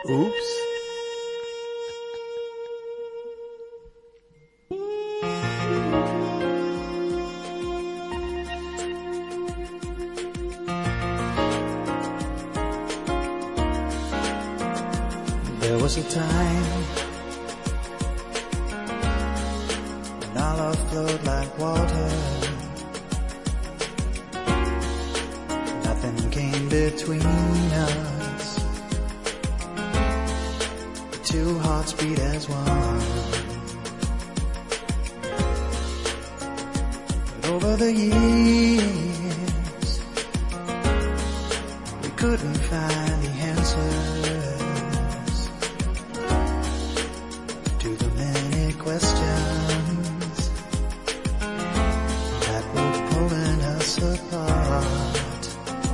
Oops. There was a time when our love flowed like water. Nothing came between us. The two hearts beat as one. But over the years, we couldn't find the answers to the many questions that were pulling us apart.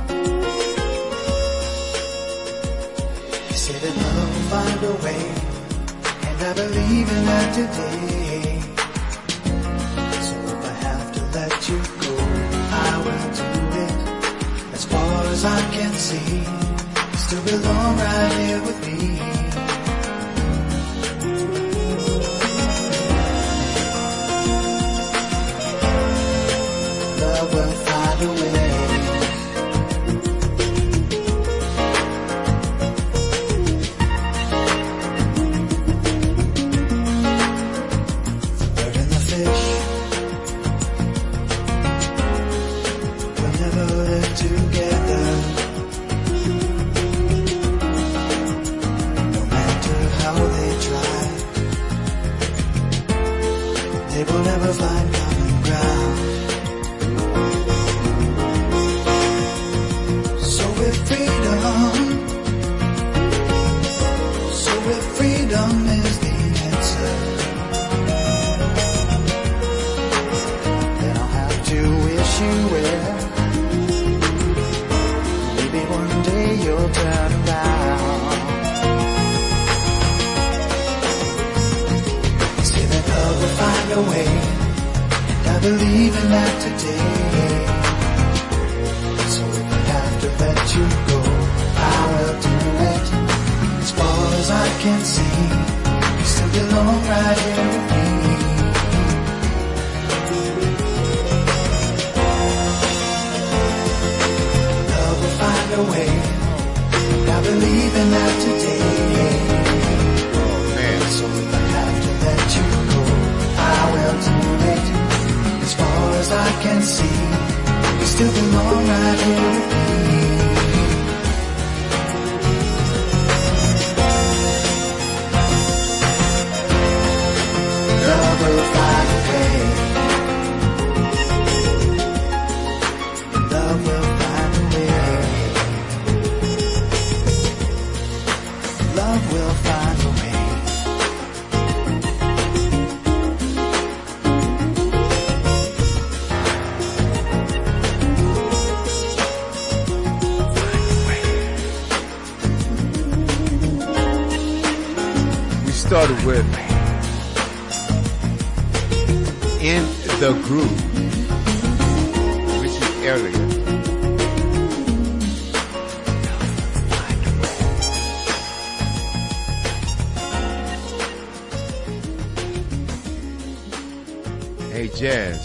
You say that love will find a way, and I believe in that today. So if I have to let you go, I will do it. As far as I can see, you still belong right here with me. Love will find a way. The bird and the fish will never live together. No matter how they try, they will never find common ground. So with freedom is the answer, then I'll have to wish you well. Maybe one day you'll turn around. Say that love will find a way, and I believe in that today. So if I have to let you go, I will do it. As far as I can see, you still belong right here with me. Love will find a way, and I believe in that today. So if I have to let you go, I will do it. As far as I can see, you still belong right here with me. Love will find a way. Love will find a way. Love will find a way. We started with In the Groove, Richard Elliott. Hey, Jazz.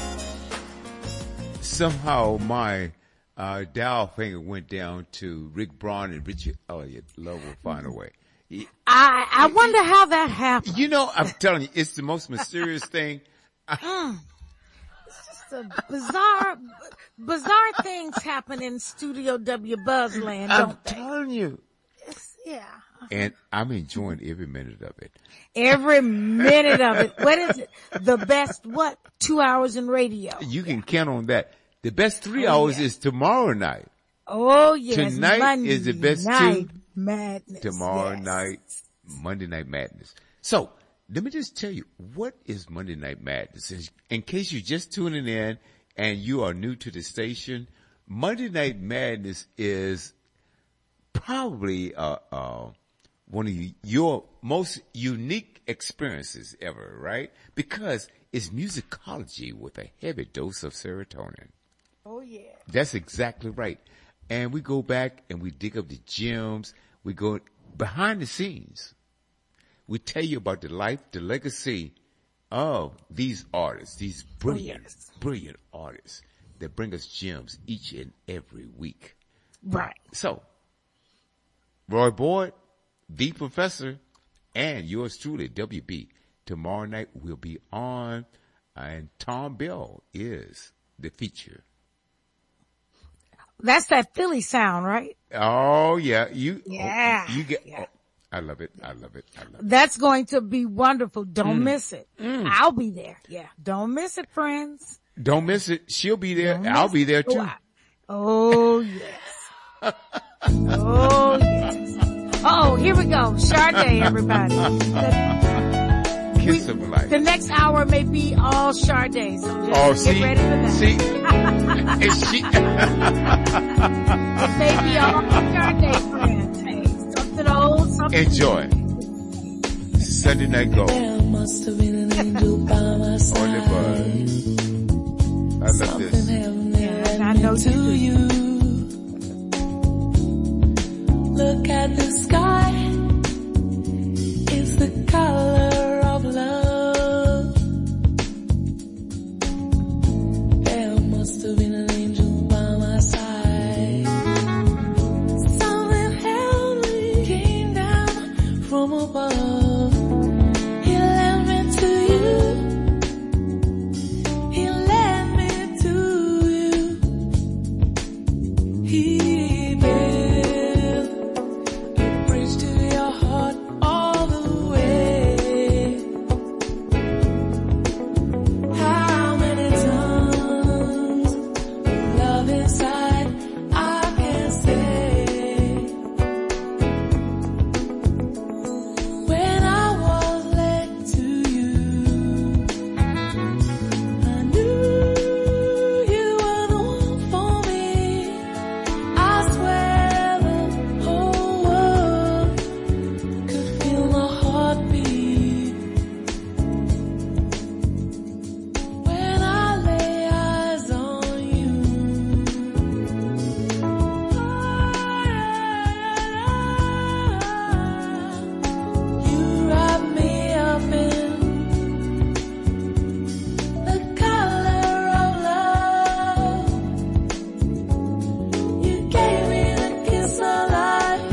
Somehow my dial finger went down to Rick Braun and Richard Elliott. Love will find a way. I wonder how that happened. You know, I'm telling you, it's the most mysterious thing. It's just a bizarre things happen in Studio W Buzzland, I'm don't they? telling you. Yeah. And I'm enjoying every minute of it. Every minute of it. What is it? The best, 2 hours in radio. You can count on that. The best 3 hours is tomorrow night. Oh, yes. Tonight Monday is the best night 2. Madness. Tomorrow yes. night, Monday Night Madness. So, let me just tell you, what is Monday Night Madness? In case you're just tuning in and you are new to the station, Monday Night Madness is probably one of your most unique experiences ever, right? Because it's musicology with a heavy dose of serotonin. Oh, yeah. That's exactly right. And we go back and we dig up the gems. We go behind the scenes, we tell you about the life, the legacy of these artists, these brilliant, brilliant artists that bring us gems each and every week. Right. So, Roy Boyd, the professor, and yours truly, WB. Tomorrow night we'll be on, and Tom Bell is the feature. That's that Philly sound, right? Oh yeah, Yeah. you get. Yeah. Oh, I love it. I love it. I love it. That's going to be wonderful. Don't miss it. I'll be there. Yeah. Don't miss it, friends. Don't miss it. She'll be there. Don't I'll miss be it. there too. Oh, yes. Oh, yes. Oh, here we go. Sade, everybody. Kiss of life. The next hour may be all Sade, so just get ready for that. See, is she? It may be all Sade, friends. Hey, something old, something Enjoy. Sunday Night Go. There must have been an angel by my side. On the buzz. I love Something this. heavenly I led know me to you. Look at the sky. It's the color of love. There must have been an angel by my side. Something heavenly came down from above. He led me to you. He led me to you. He built a bridge to your heart all the way. How many tons of love inside I can say. When I was led to you, I knew you were the one for me. I swear the whole world could feel my heartbeat. When I lay eyes on you, you wrap me up in the color of love. You gave me the kiss of life,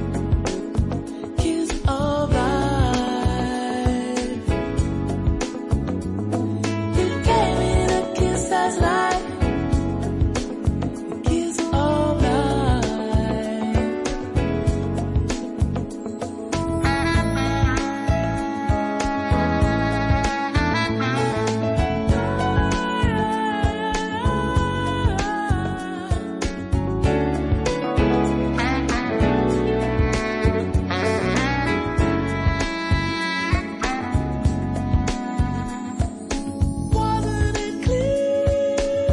kiss of life. You gave me the kiss that's life, the kiss of life. Wasn't it clear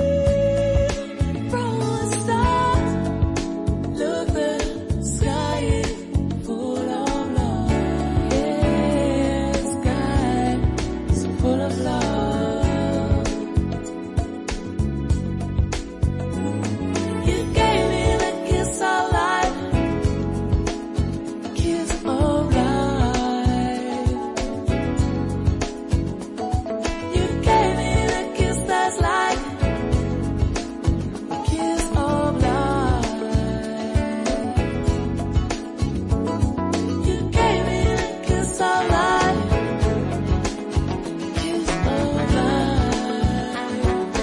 from the start? Look, the sky is full of love. Yeah, the sky is full of love. You gave me the kiss of life, kiss of life. You gave me the kiss that's like a kiss of life. You gave me the kiss of life, kiss of life.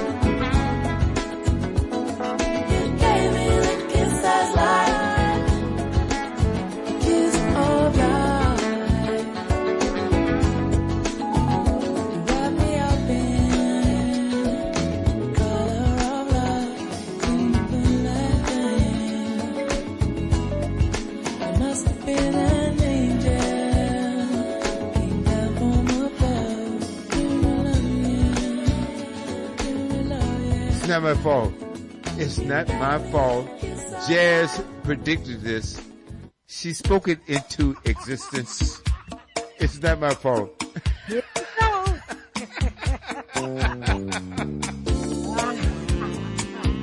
You gave me the kiss that's like a kiss of life. Wrap me up in the color of love, simple like I must have been an angel, came down from above. Give me love, give me love, It's not my fault. It's not my fault. Jazz predicted this. She spoke it into existence. It's not my fault. Here we go.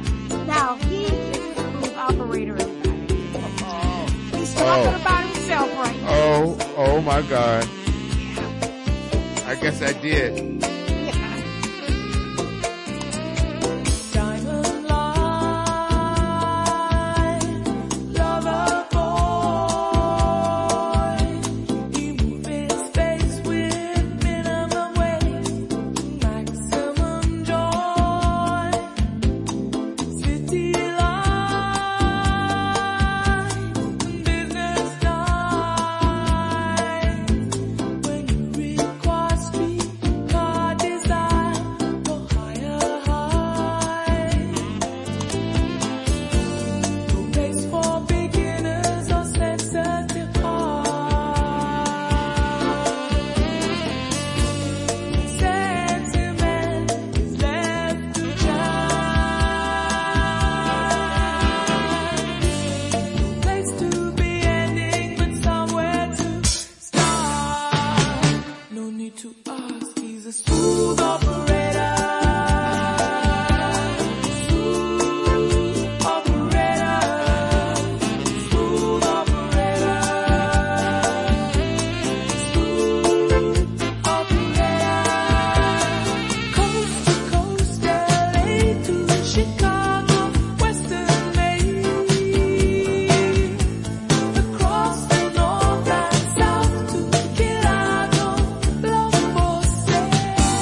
Now, he is the operator. He's talking about himself Oh my God. I guess I did. Diamond line, lover boy. He moves in space with minimum waste, maximum joy. City life, business life. When you require streetcar design for higher heights. No place for beginners or sensitive hearts. Sentiment is left to chance. No place to be ending, but somewhere to start. No need to ask, he's a smooth operator. Smooth operator. Smooth operator. Smooth operator. Coast to coast, LA to Chicago, Western Maine. Across the north and south to Chicago, love for sale.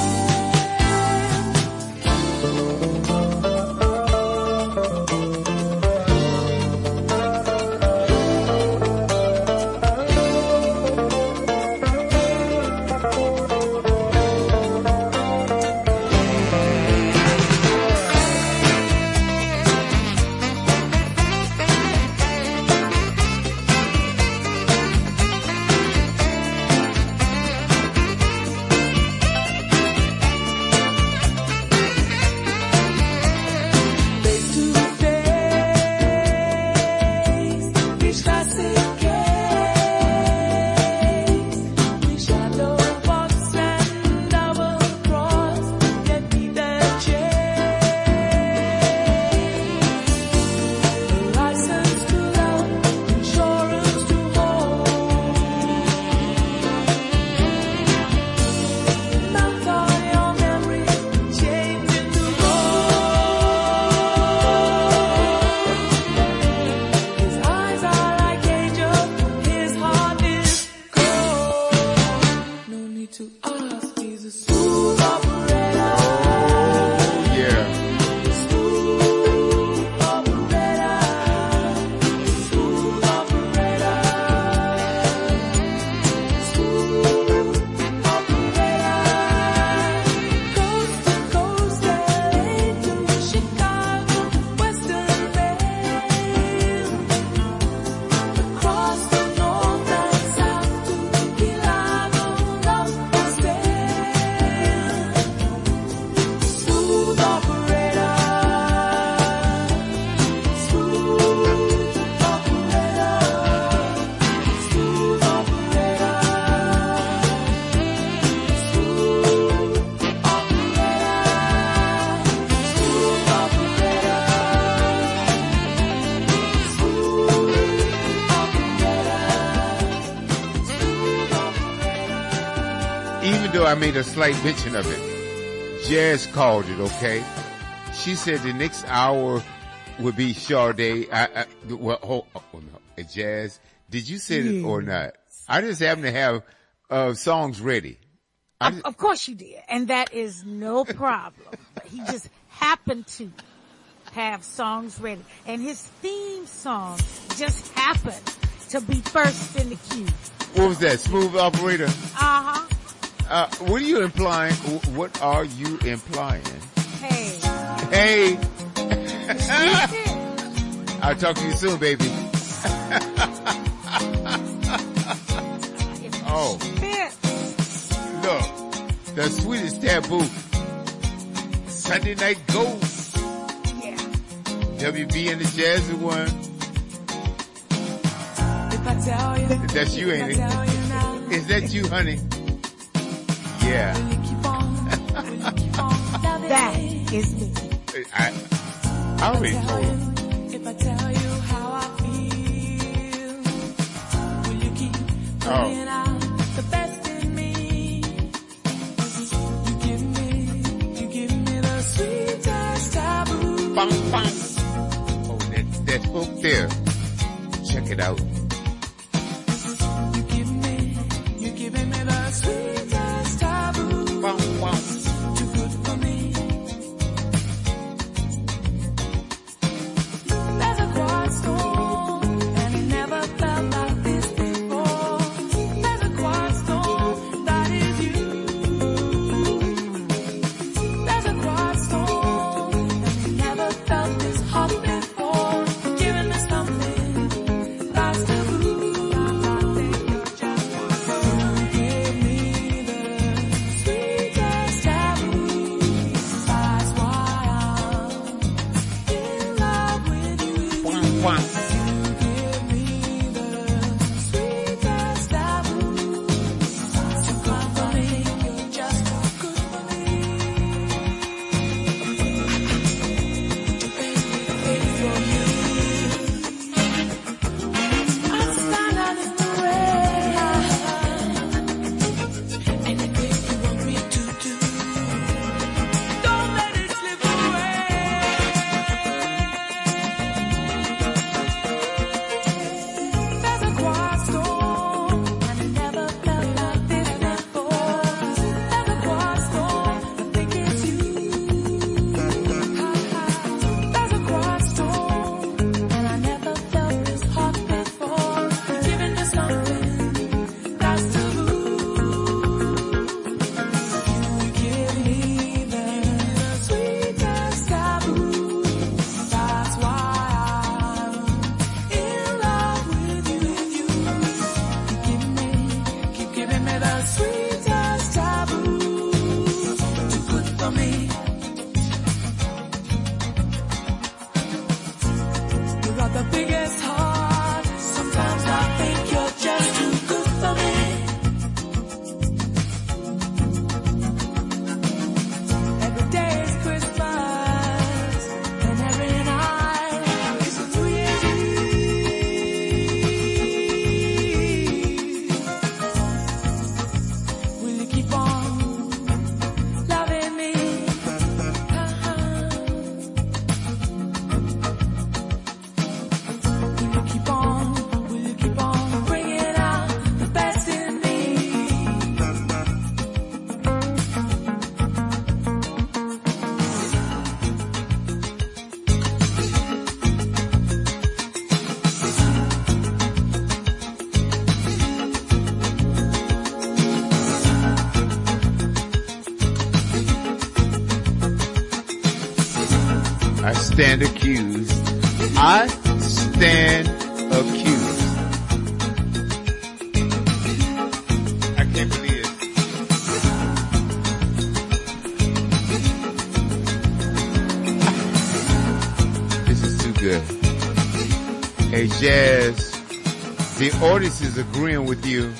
Face to face, we classic case. We shadow box and double cross, get me the chase. License to love, insurance to hold. Mount on your memory, change into gold. His eyes are like angels, his heart is cold. No need to ask, he's a smooth operator. Yeah. Smooth operator. Smooth operator. Smooth operator. Coast to coast, LA to Chicago, Western Maine. Across the north and south to Chicago, love for sale. Smooth operator. Smooth operator. Smooth operator. Smooth Even though I made a slight mention of it, Jazz called it, okay? She said the next hour would be Sade. Oh, no. Jazz, did you say it or not? I just happen to have songs ready. Of course you did. And that is no problem. He just happened to have songs ready. And his theme song just happened to be first in the queue. What was that? Smooth Operator? Uh-huh. What are you implying? What are you implying? Hey. Hey. That's it. I'll talk to you soon, baby. Oh. Fit. Look, the sweetest taboo. Sunday Night Gold. Yeah. WB and the Jazzy one. If I tell you, That's you, ain't if I tell you now, it? Is that you, honey? Yeah. will you keep on loving That me? is me. I already told him. If I tell you how I feel, will you keep Oh. bringing out bum, bum. Oh, that hook there. Check it out. You're giving me the sweetest taboo. Bum, bum. Too good for me. There's a quiet storm, and it never felt like this before. There's a quiet storm, that is you. There's a quiet storm, and it never felt this hot before. Giving me something that's taboo. Give me the sweetest taboo. That's why I'm in love with you. Bum, bum. Give me the sweetest taboo. Too good for me, you're just too good for me. Baby, for you, I'll stand out in the rain. Anything you want me to do, don't let it slip away. There's a quiet storm, and it never felt like this before. There's a quiet storm, I think it's you. There's a quiet storm, and I never felt this hot before. You're giving me something that's taboo. You give me the sweetest taboo. That's why I'm in love with you. Keep giving me the sweetest taboo. Too good for me. You got the biggest heart. Sometimes I think you're just too good for me. Every day is Christmas, and every night is a New Year's Eve. Will you keep on loving me? Will you keep on bringing out the best in me? I stand accused. I stand accused. I can't believe it. This is too good. Hey, Jazz, the audience is agreeing with you.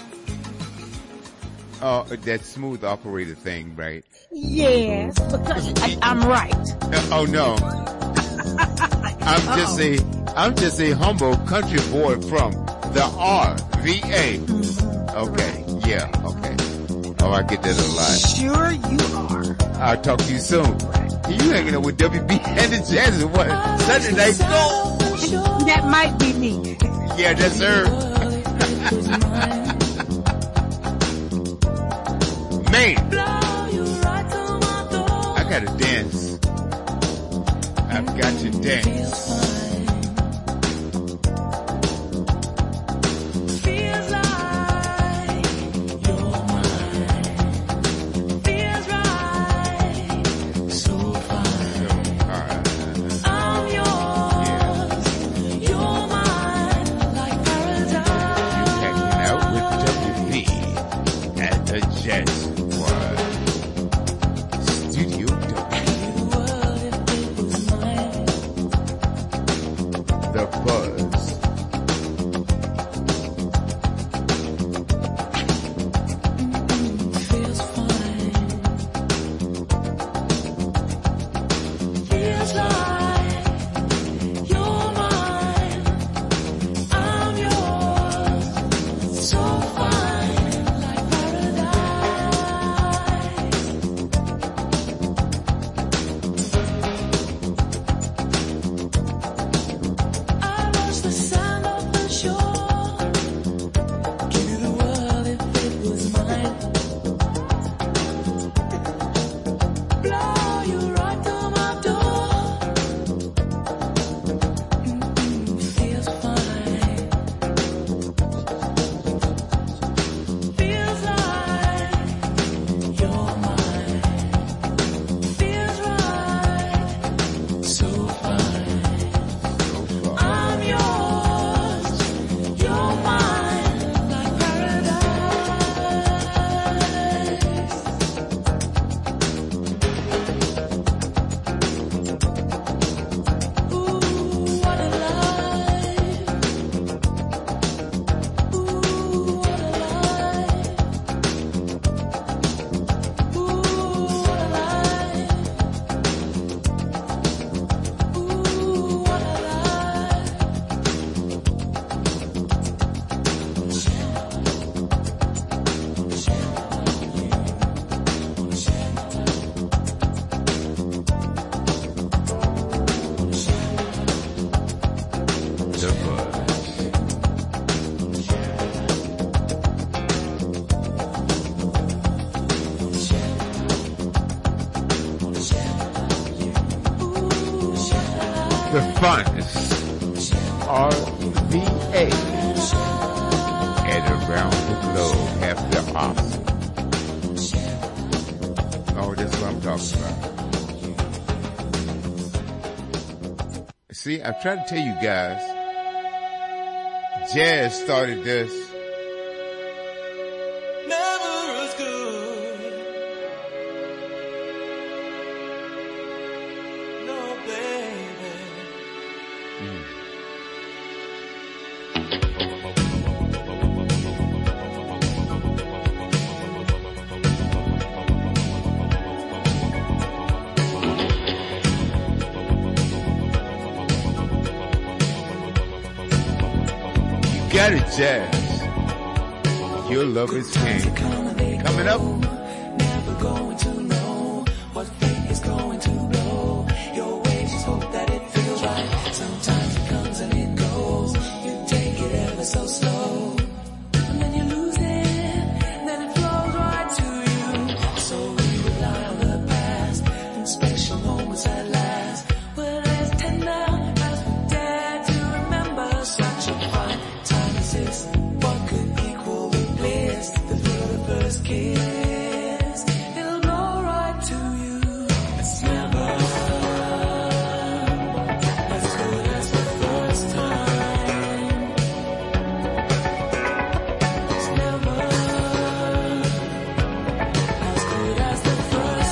That smooth operator thing, right? Yes, because I'm right. Oh no. I'm just a humble country boy from the RVA. Okay, yeah, okay. Oh, I get that a lot. Sure you are. I'll talk to you soon. You hanging out with WB and the Jazz and what? Sunday night go. That might be me. Yeah, that's her. Man, I gotta dance. I've got to dance. Feels like you're mine. Feels right. So fine. I'm yours. You're mine. Like paradise. Hanging out with WB at the Jazz Squad. Studio W. Response, RVA, and around the globe, half the awesome. Oh, that's what I'm talking about. See, I've tried to tell you guys, jazz started this. Never as good. No, baby. Got it, jazz. Your love is king. Coming up. Never going to know what fate is going to blow. Your ways, just hope that it feels right. Sometimes it comes and it goes. You take it ever so slow. And then you lose it. And then it flows right to you. So we rely on the past. And special moments at last. Well, as tender as we dare to remember such a fine time as this. What could equal the bliss? The thrill of the first kiss. It'll go right to you. It's never as good as the first time. It's never as good as the first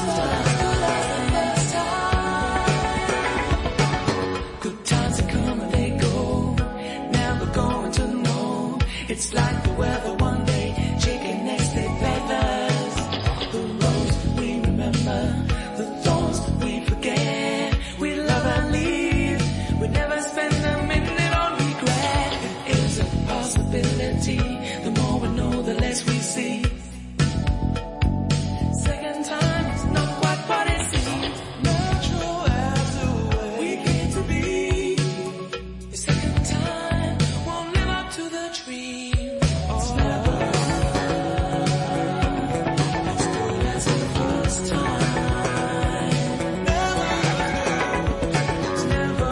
time. Good times that come and they go. Never going to know. It's like the weather one day, shaking next day feathers. The rose we remember, the thorns we forget. We love and leave, we never spend a minute on regret. It is a possibility, the more we know, the less we see. Second time is not quite what it seems. Natural as the way we came to be. The second time won't live up to the dream. It's never as good as the first time. It's never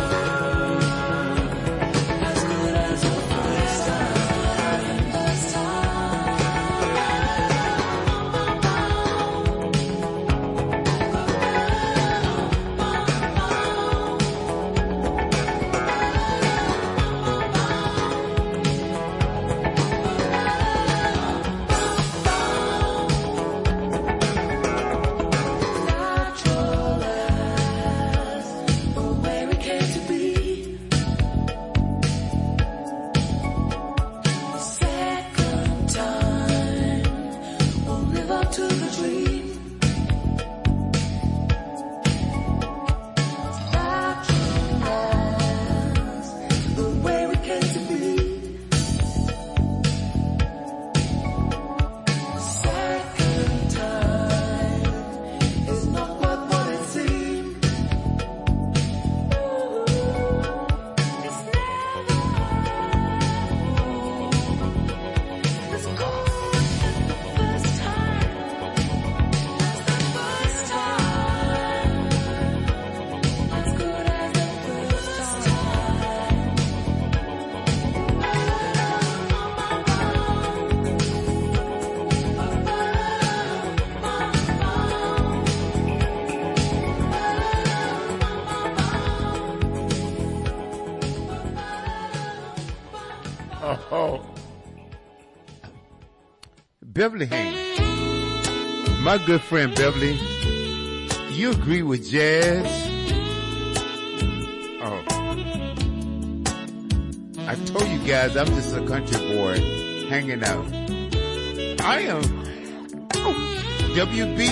as good as the first time. Natural as the way we came to be. The second time won't live up to the dream. Natural as the way we came to be. The second time is not quite what it seemed. It's never as good as the first time. As the first time. As good as the first Oh. Beverly Haynes. My good friend Beverly, you agree with jazz? Oh. I told you guys I'm just a country boy hanging out. I am WB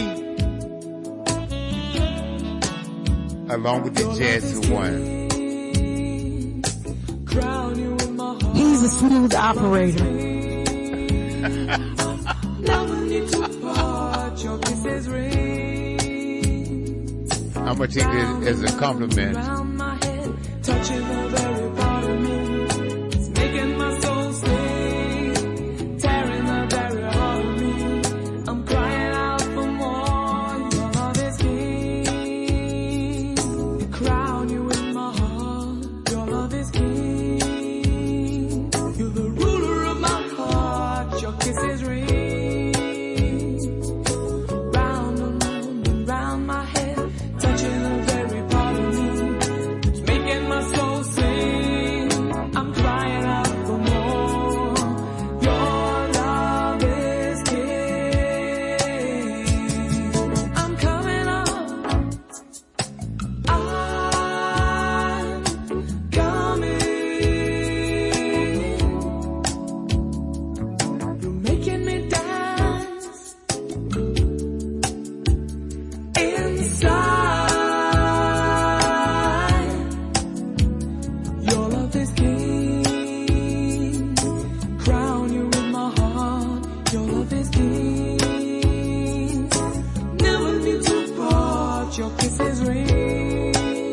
along with the Jazz One. crown you in my heart. He's a smooth operator. Never need to part, your kisses ring. I'm gonna take it as a compliment. Around my head, touching the very part of me. It's making my soul sing, tearing the very heart of me. I'm crying out for more, your love is king. The crown you in my heart. watch your kisses ring round and round my head, touching the very part of me. It's making my soul sing. I'm crying out for more. Your love is king. I'm coming up. I'm coming. You're making me dance inside. Your love is king. Crown you in my heart. Your love is king. Never need to part. Your kisses ring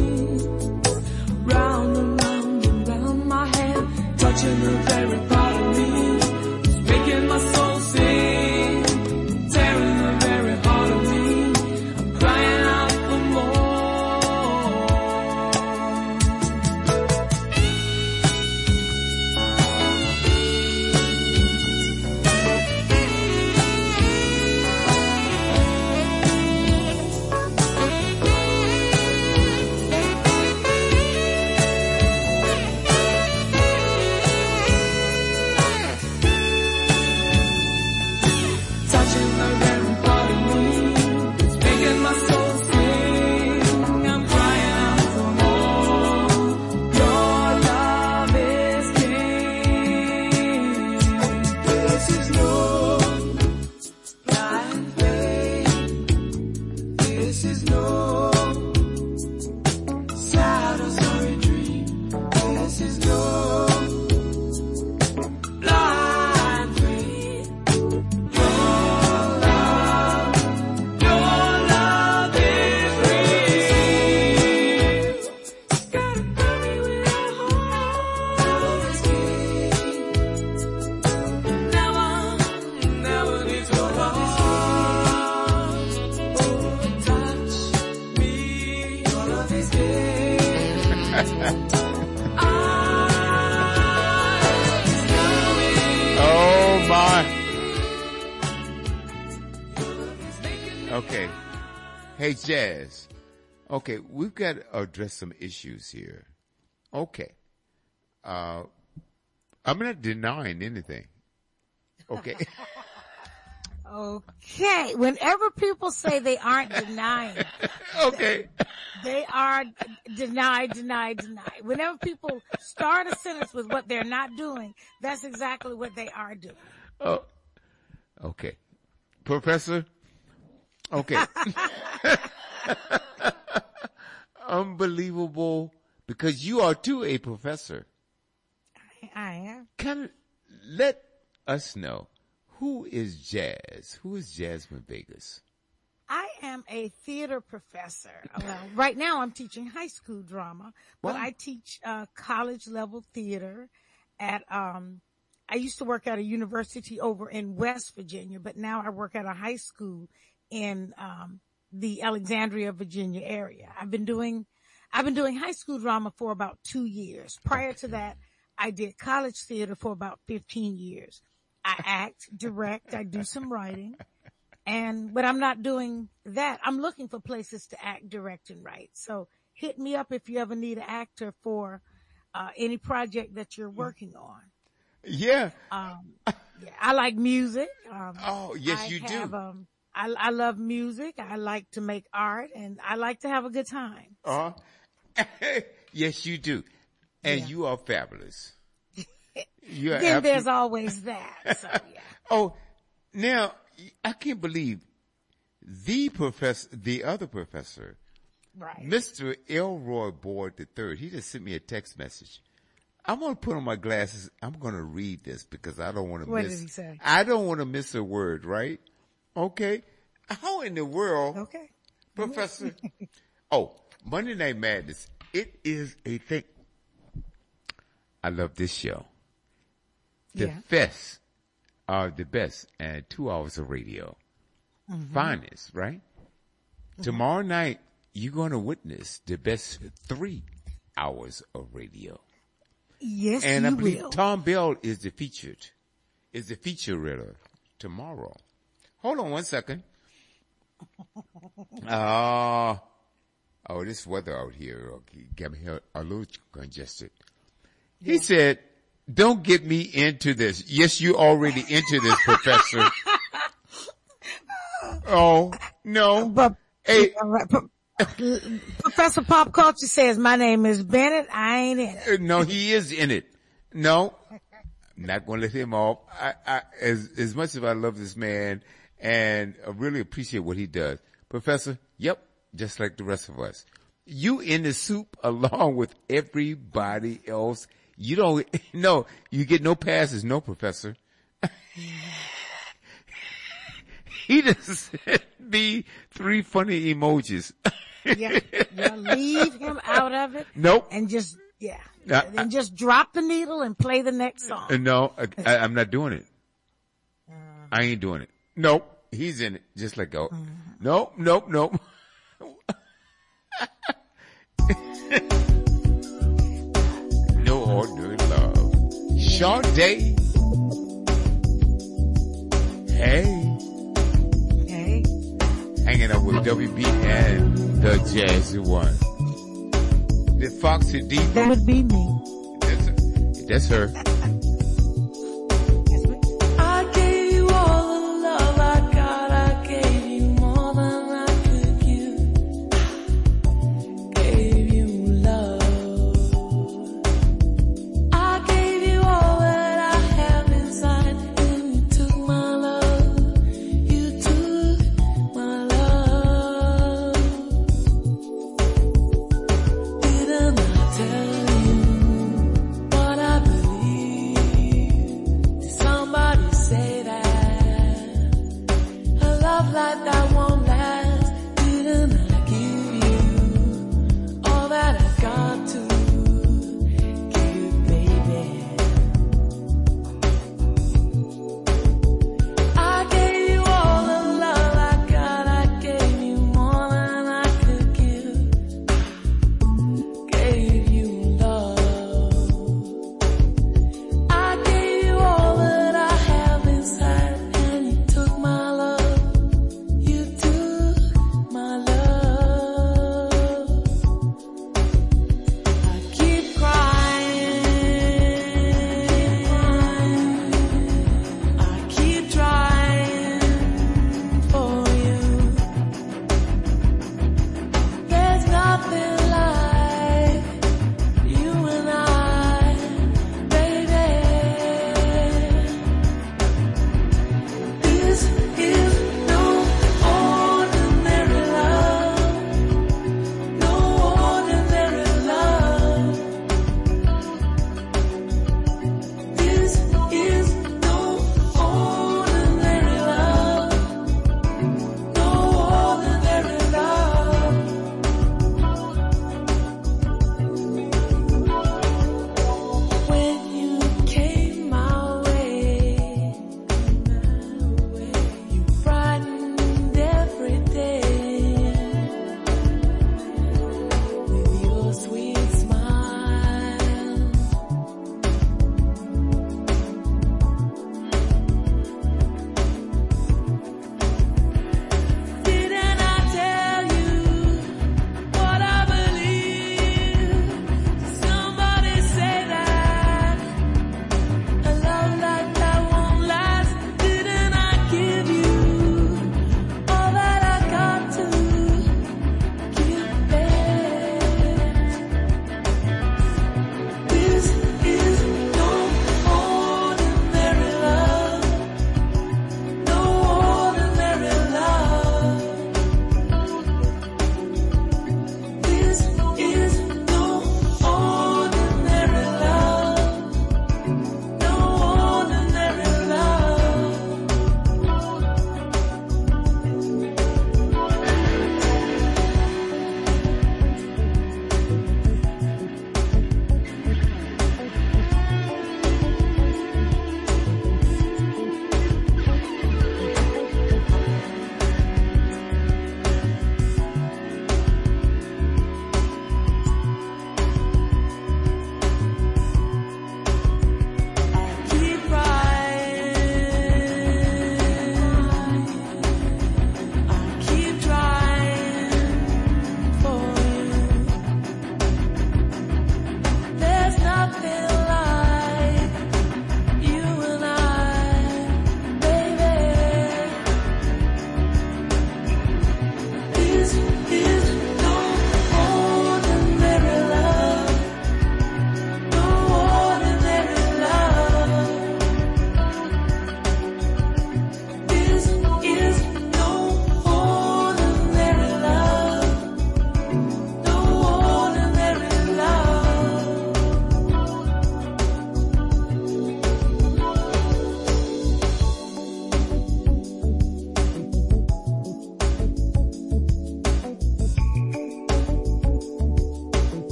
round and round and round my head, touching the very part of me. It's making my soul sing, tearing the very heart of me. I'm crying out for more. Touching the very part of me, it's making my soul sing. I'm crying out for more. Your love is king. This is no blind faith. This is no sad or sorry dream. This is no blind faith. Your love is real. Gotta hurry with our hearts. Never need to rush. Touch me. Your love is Oh my. Okay. Hey, Jazz. Okay, we've got to address some issues here. Okay. I'm not denying anything. Okay. Okay. Whenever people say they aren't denying, Okay. they are deny. Whenever people start a sentence with what they're not doing, that's exactly what they are doing. Oh. Okay. Professor? Okay. Unbelievable, because you are too a professor. I am. Kind of let us know, who is Jazz? Who is Jasmine Vegas? I am a theater professor. Well, right now I'm teaching high school drama, but Wow. I teach college level theater at I used to work at a university over in West Virginia, but now I work at a high school in the Alexandria, Virginia area. I've been doing high school drama for about 2 years. Prior to that, I did college theater for about 15 years. I act, direct, I do some writing. But I'm not doing that. I'm looking for places to act, direct, and write. So hit me up if you ever need an actor for any project that you're working on. Yeah. Yeah, I like music. Oh, yes, you do. I love music. I like to make art, and I like to have a good time. Yes, you do. And Yeah. you are fabulous. You are Then absolute- there's always that. So yeah. Oh, now, I can't believe the other professor, Right. Mr. Elroy Boyd III, he just sent me a text message. I'm going to put on my glasses. I'm going to read this because I don't want to What miss. did he say? I don't want to miss a word, right? Okay. How in the world, Okay. Professor? Oh, Monday Night Madness. It is a thing. I love this show. The Yeah. best are the best and 2 hours of radio. Finest, right? Tomorrow night, you're going to witness the best 3 hours of radio. Yes, And I you believe will. Tom Bell is the featured is the featurette tomorrow. Hold on one second. Oh, this weather out here got me a little congested. Yeah. He said, don't get me into this. Yes, you already into this, Professor. Oh, no. But, hey. Professor Pop Culture says, my name is Bennett. I ain't in it. No, he is in it. No, I'm not going to let him off. As much as I love this man and I really appreciate what he does. Professor, yep, just like the rest of us. You in the soup along with everybody else. You don't, no, you get no passes, no, Professor. He just sent me 3 funny emojis. Yeah, leave him out of it. Nope. And just, and just drop the needle and play the next song. No, I'm not doing it. I ain't doing it. Nope. He's in it. Just let go. Nope. No ordinary love. Sade. Hey. Hanging out with WB and the Jazzy One. The Foxy D. That would be me. That's her. I gave you all the love I got. I gave you more than I could give. Gave you love. I gave you all that I have inside. And you took my love. You took my love. Didn't I tell you what I believe?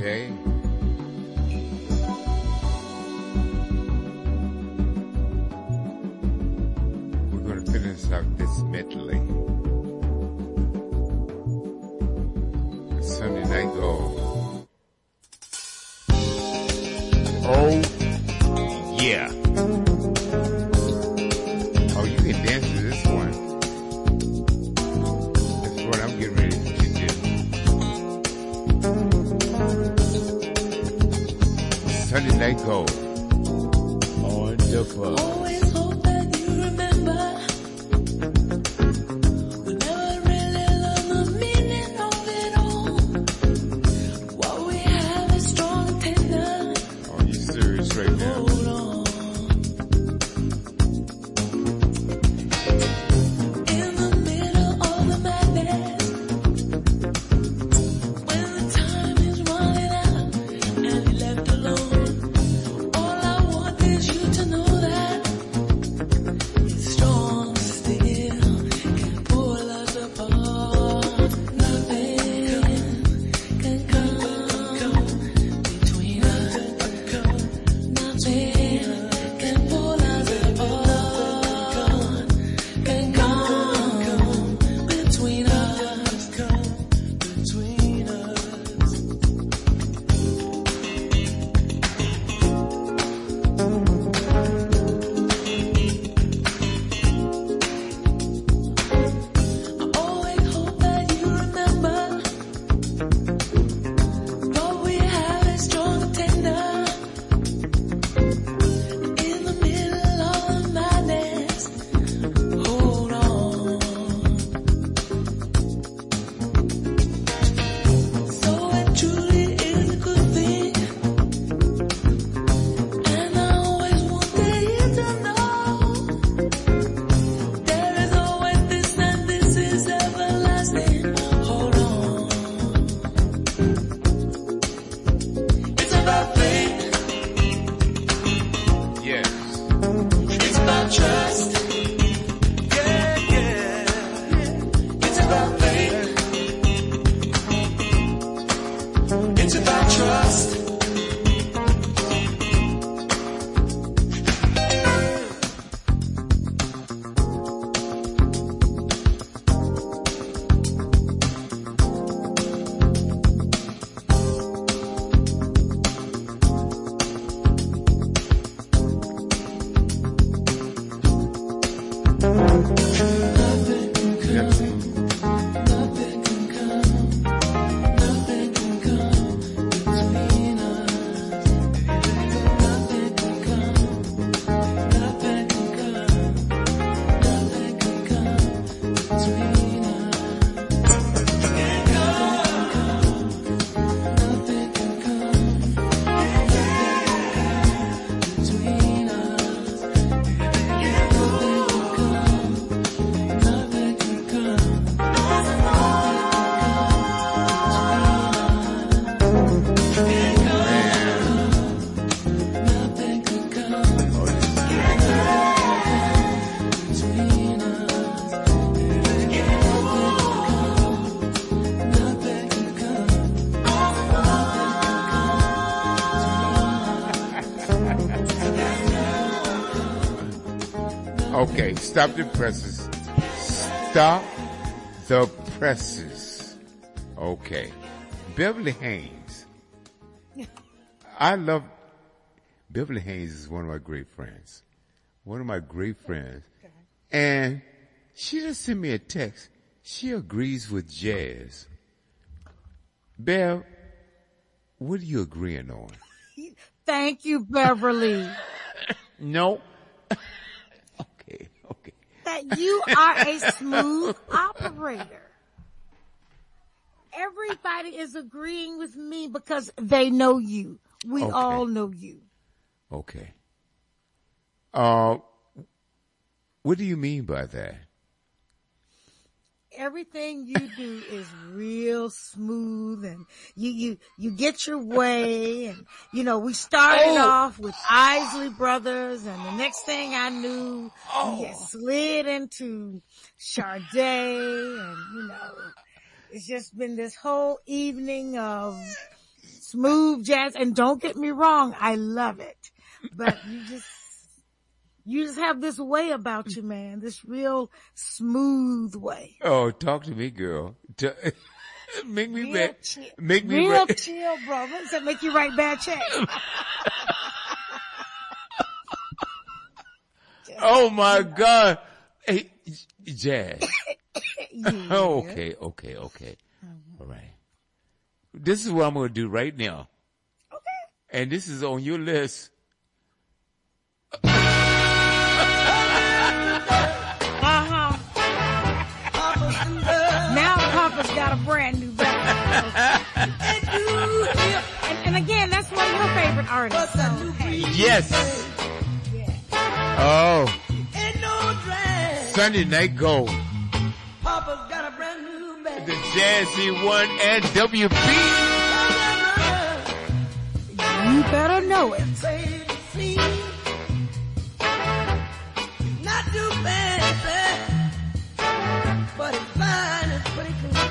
Okay. We're going to finish up this medley. Sunday Night Gold. Oh, yeah. Oh, you can dance to this one. That's what I'm getting ready to do. Sunday Night Gold. On the club. Always hope that you remember. We never really learned the meaning of it all. What we have is strong and tender. Oh, you serious right now? Hold on. In the middle of the madness, when the time is running out and you're left alone, all I want is you to know that it's strong still, can pull us apart. Nothing can come between us. Nothing can pull us apart. Can come between us. I always hope that you remember what we have is strong and tender. In the middle of the madness, hold on. So it truly is a good thing, and I always wanted you to know there is always this and this is everlasting. Hold on. It's about faith. Yes. It's about trust. Yeah, yeah. It's about faith. It's about trust. Nothing can come. Nothing can come. Nothing can come between us. Nothing can come. Nothing can come. Nothing can come between us. Nothing can come. Nothing can come. Between us. Okay, stop the presses. Stop the presses. Okay. Beverly Haynes. I love Beverly Haynes is one of my great friends. One of my great friends. And she just sent me a text. She agrees with Jazz. Bev, what are you agreeing on? Thank you, Beverly. No. Okay. That you are a smooth operator. Everybody is agreeing with me because they know you. We Okay. all know you. Okay. What do you mean by that? Everything you do is real smooth, and you get your way, and we started off with Isley Brothers, and the next thing I knew, we had slid into Sade, and it's just been this whole evening of smooth jazz. And don't get me wrong, I love it. But you just have this way about you, man. This real smooth way. Oh, talk to me, girl. Make me Real back. chill. Make me Real back. chill, bro. What does that make you write bad checks? Oh my God. Hey, Jazz. Yeah. Okay. All right. This is what I'm going to do right now. Okay. And this is on your list. Now Papa's got a brand new band. and again, that's one of your favorite artists. So, hey. Yes. Yeah. Oh. Sunday Night Gold. Papa's got a brand new band. The Jazzy One and WB. You better know it. Not too fancy, but it's fine, it's pretty clean.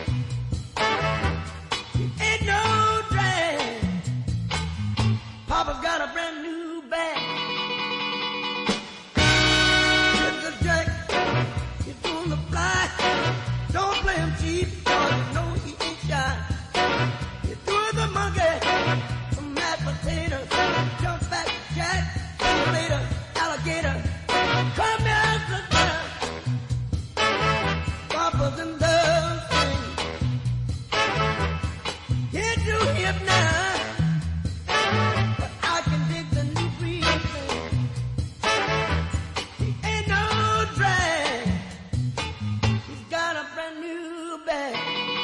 Ain't no drag. Papa's got a brand new bag. Hit the jack, you're doing the fly. Don't play him cheap, cause you know he ain't shy. You're doing the monkey, some mashed potatoes, jump back, jack, later, alligator. Come here, sister. Papa's in love. Get you hip now, but I can dig the new breeze. He ain't no drag. He's got a brand new bag.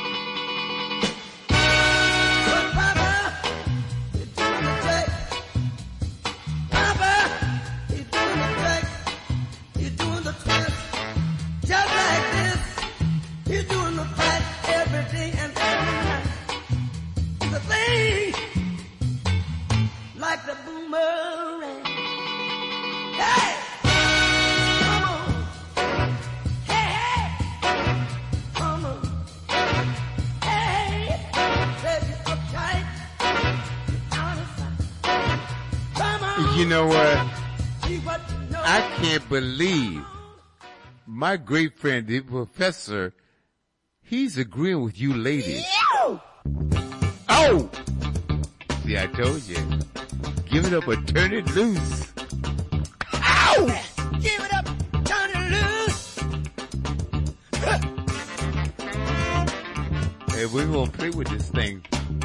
But Papa, you're doing the trick. Papa, you're doing the trick. You're doing the twist. Just like this. You're doing the fight every day and every night. The thing, like the boomerang. Hey! Come on. Hey, hey! Come on. Hey! Said you uptight. You're out of sight. Come on. You know what? See what you know. I can't believe my great friend, the professor, he's agreeing with you ladies. Oh! See, I told you. Give it up or turn it loose. Ow! Give it up, turn it loose. Hey, we're going to play with this thing.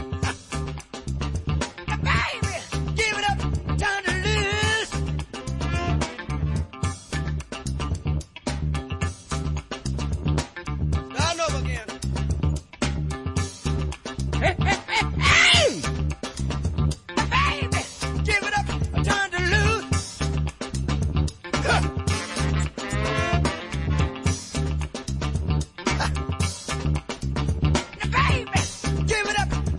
Baby, give it up, turn it loose. Start over again. Hey, hey, hey, hey! Baby, give it up, turn it loose. Baby, give it up,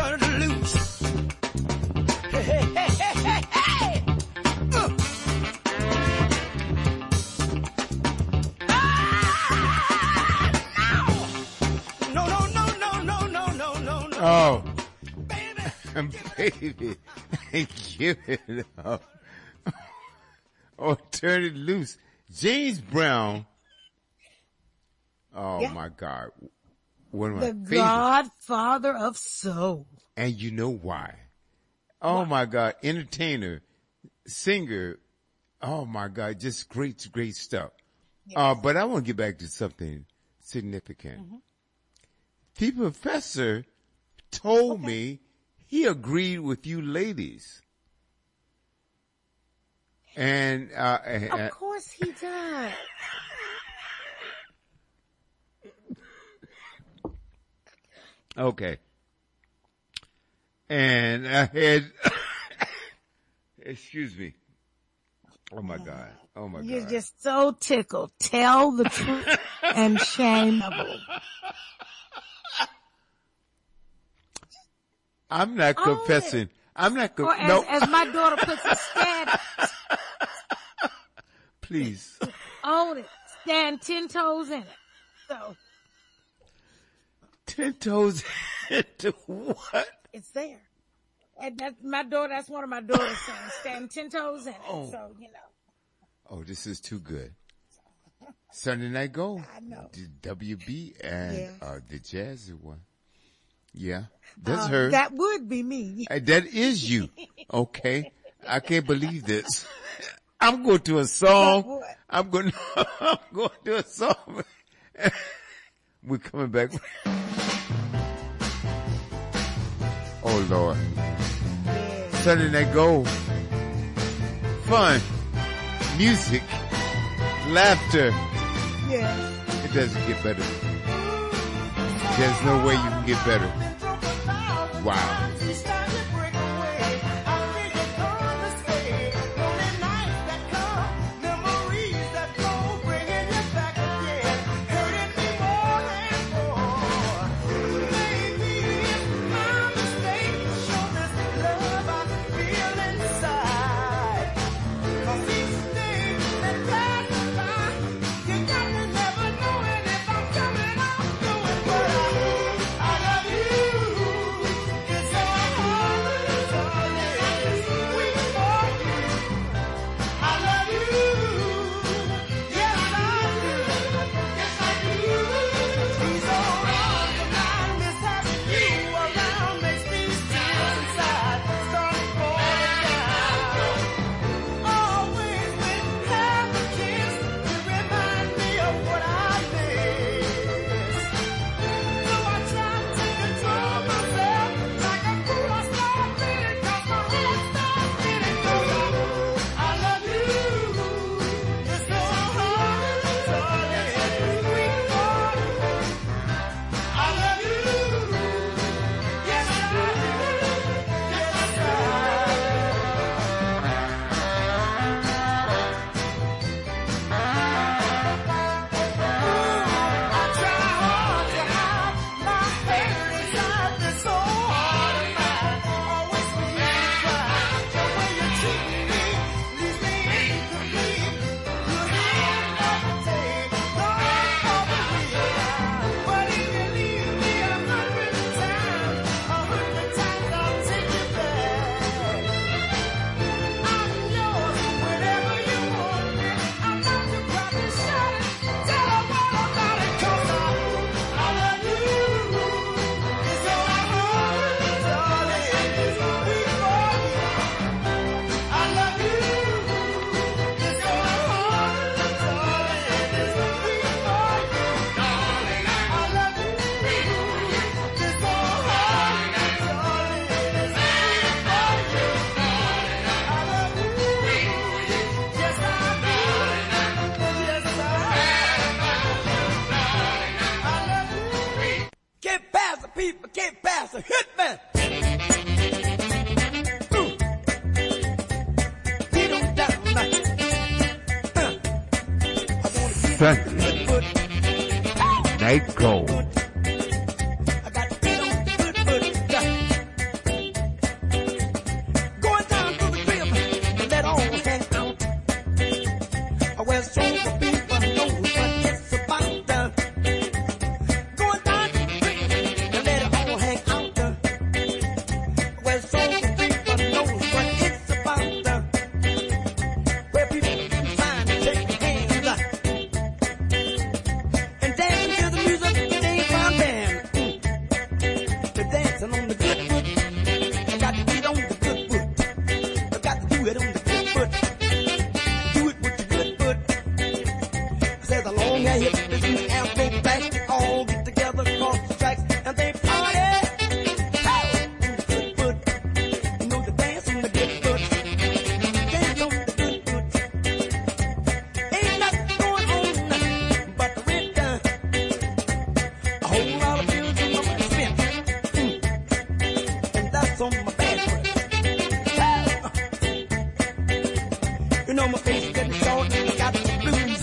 turn it loose. Hey, hey, hey, hey, hey, hey. No, no, no, no, no, no, no, no, no. Oh, Baby. baby, give it up. Or turn it loose. James Brown. Oh Yeah. my God. One of my The favorites. Godfather of soul. And you know why. Oh my God. Entertainer, singer. Oh my God. Just great, great stuff. But I want to get back to something significant. The professor told me he agreed with you ladies. And, Of course he does. okay. And I had, excuse me. Oh my God. Oh my You're God. just so tickled. Tell the truth and shame double. I'm not Own confessing. I'm not, Or no, as my daughter puts it, stand, please. own it. Stand 10 toes in it. So 10 toes into what? it's there. And that's my daughter, that's one of my daughters saying, stand 10 toes in it. Oh. So, you know. Oh, this is too good. Sunday Night Gold. I know. The WB and Yeah. the Jazzy one. Yeah, that's her. That would be me. That is you. Okay. I can't believe this. I'm going to a song. What? I'm going to a song. We're coming back. Oh Lord. Sunday Night Gold. Fun. Music. Laughter. Yes. It doesn't get better. There's no way you can get better. Wow. People can't pass a hit man. Get on down like Sunday Night Gold. I got to get on good. ice on my back. You know my face getting short and I got the blues.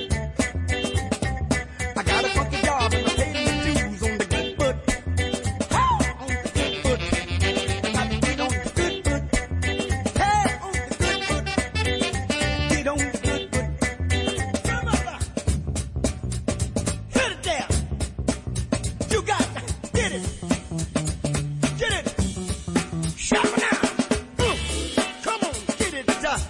I got a funky job and I'm paying the dues on the good foot. On the good foot. I got to get on the good foot. Hey, on the good foot. Get on the good foot. Come on, hit it down. You got to get it. Get it. Shut it down. Come on, get it done.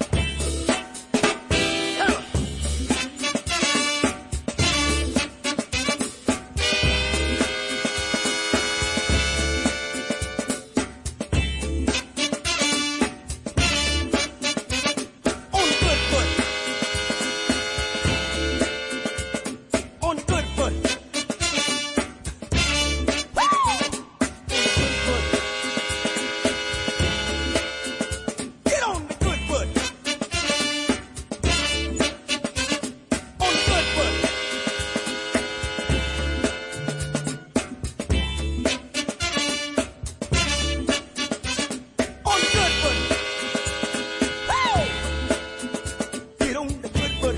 On the good foot. Woo! Get on the good foot. On the good foot. On the good foot. Woo! Get on the good foot.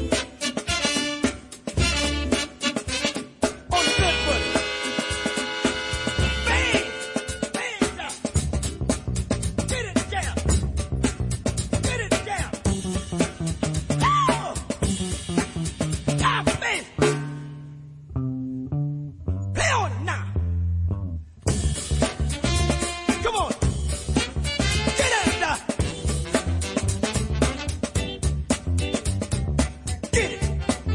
On the good foot. Bang! Bang down. Get it down. Get it down. Oh! Ah, bang! Play on it now. Come on. Get it down. Get it.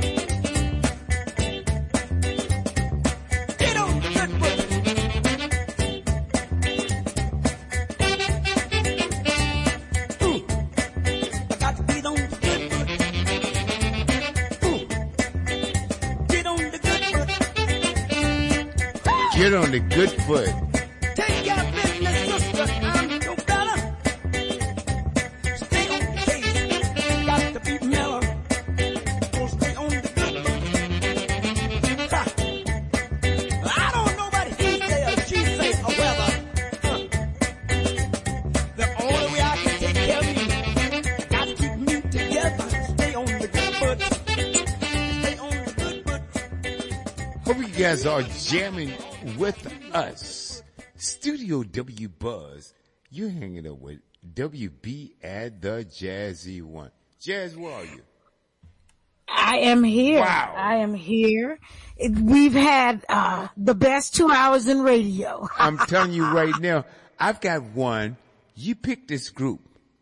Get on the good foot. Ooh. I got to get on the good foot. Ooh. Get on the good foot. Get on the good foot. Take your business, sister. I'm your fella. Stay on the case. Got to be mellow. Gonna stay on the good foot. Ha. I don't know what he say or she say or whether. The only way I can take care of me, got to keep me together. Stay on the good foot. Stay on the good foot. Hope you guys are jamming with us. Studio W Buzz. You're hanging out with WB at the Jazzy One. Jazz, where are you? I am here. Wow. I am here. We've had the best 2 hours in radio. I'm telling you right now, I've got one. You pick this group.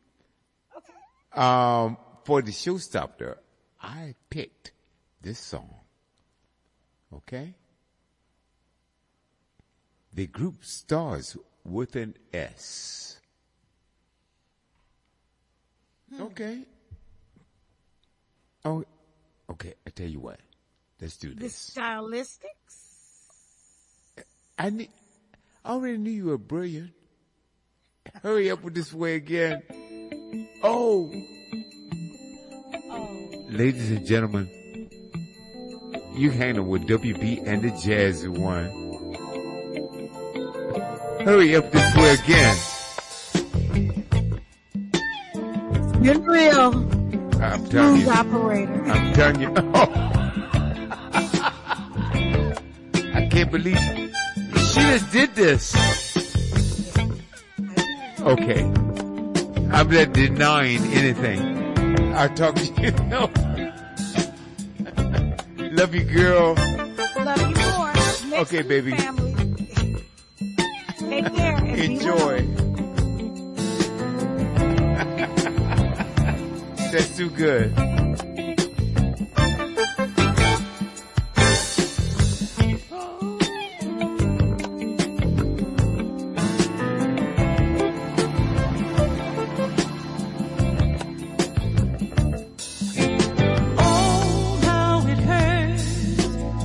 For the showstopper, I picked this song. Okay? The group starts with an S. Okay. Oh, okay. I tell you what. Let's do The this. stylistics. I already knew you were brilliant. Hurry up with this way again. Oh. Ladies and gentlemen, you hanging with WB and the Jazzy One. Hurry up this way again. You're real. I'm telling Smooth you. operator. I'm telling you. Oh. I can't believe she just did this. Okay. I'm not denying anything. I'll talk to you. No. Love you, girl. Love you more. Next Okay, week, baby. Family. Take care. And be Enjoy. well. That's too good. Oh, how it hurts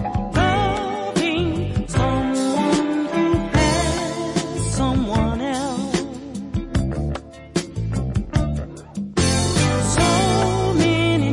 loving someone who has someone else. So many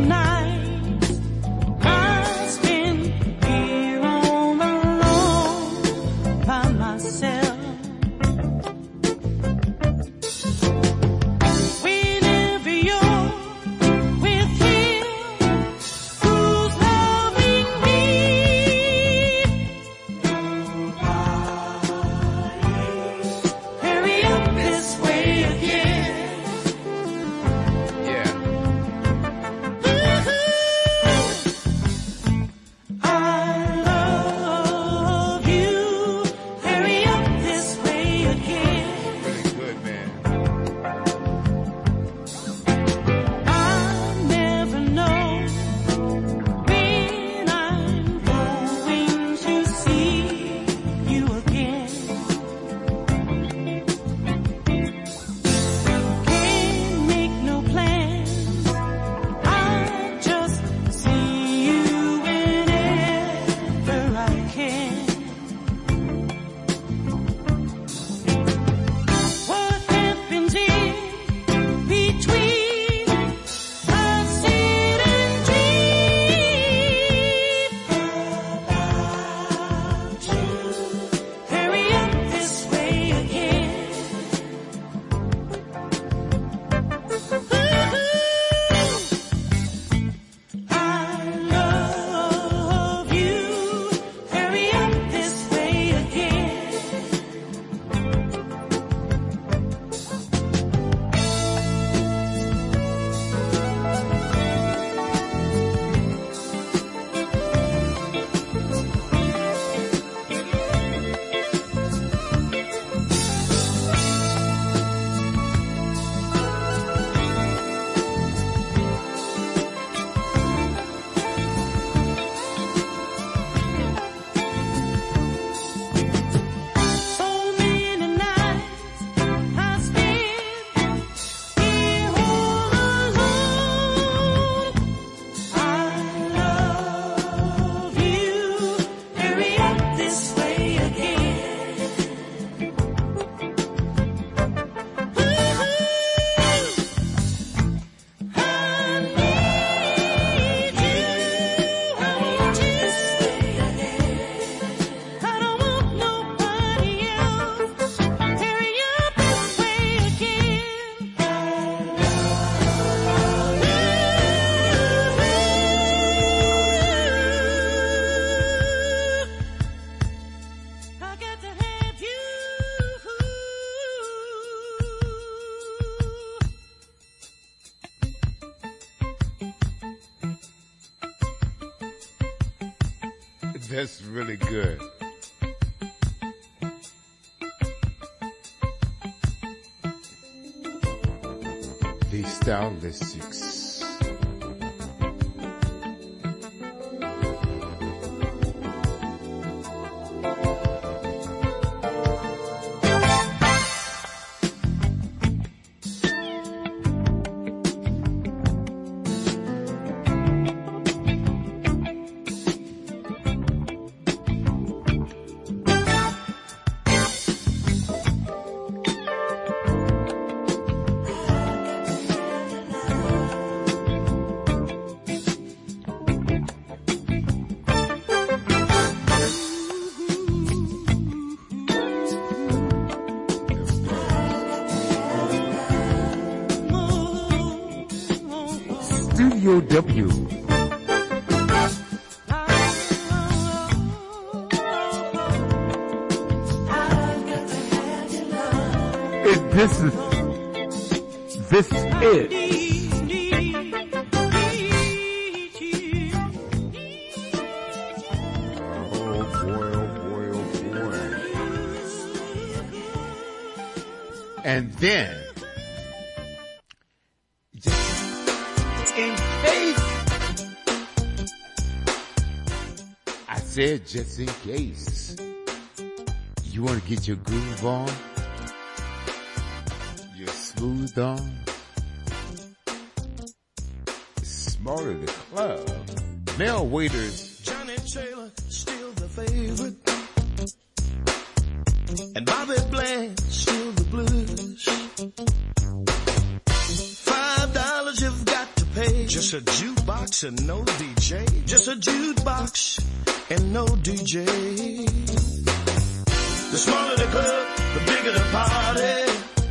That's really good. The Stylistics. Studio W. This is oh boy. And then in case, I said just in case you want to get your groove on, your smooth on, Smarter the Club, Mel Waiters, Johnny Taylor still the favorite, and Bobby Bland still the blues. $5 you've got to pay, just a jukebox and no DJ, just a jukebox and no DJ. The smaller the club, the bigger the party.